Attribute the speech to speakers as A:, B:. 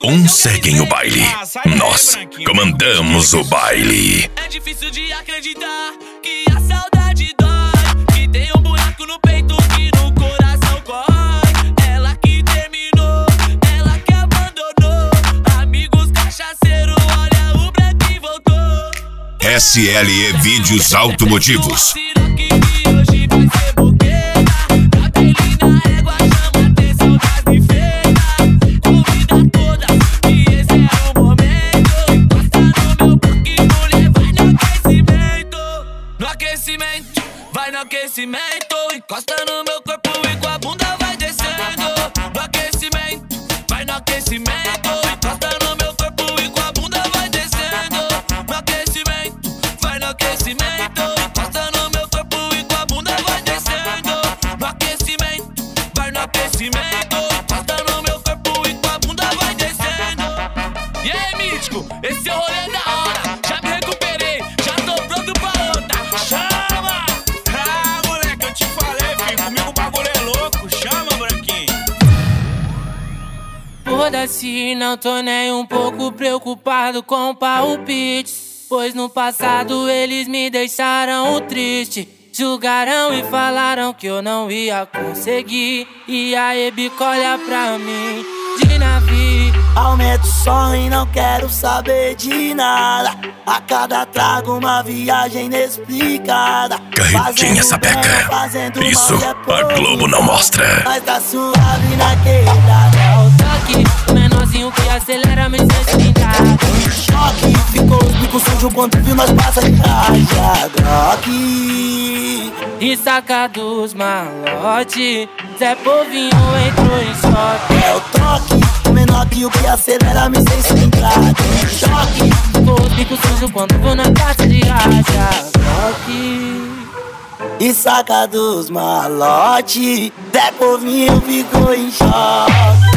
A: Uns seguem o baile, nós comandamos o baile.
B: É difícil de acreditar que a saudade dói, que tem um buraco no peito que no coração corrói. Ela que terminou, ela que abandonou. Amigos cachaceiros, olha o branquinho voltou.
A: SLE Vídeos Automotivos.
B: Vai no aquecimento, encosta no meu corpo e com a bunda vai descendo. No aquecimento, vai no aquecimento, encosta no meu corpo e com a bunda vai descendo. No aquecimento, vai no aquecimento, encosta no meu corpo e com a bunda vai descendo. No aquecimento, vai no aquecimento, encosta no meu corpo e com a bunda vai descendo. E aí, mítico, esse é o rolê da hora. Já me recuperei, já tô pronto pra outra. Foda-se, não tô nem um pouco preocupado com palpites, pois no passado eles me deixaram triste. Julgaram e falaram que eu não ia conseguir. E aí, bico, olha pra mim de navio.
C: Aumento o som e não quero saber de nada. A cada trago uma viagem inexplicada.
A: Carretinha sapeca, isso a Globo não mostra.
C: Mas tá suave na quebrada.
B: O menorzinho que acelera me desligado.
C: Choque, ficou os bicos sujos quando viu nós passa de raja. Glock
B: e saca dos malote, Zé Povinho entrou em choque.
C: É o toque, o menor que o que acelera me sem centrado. Choque,
B: ficou os bicos sujos quando viu nós passa de raja. Glock
C: e saca dos malote, Zé Povinho ficou em choque.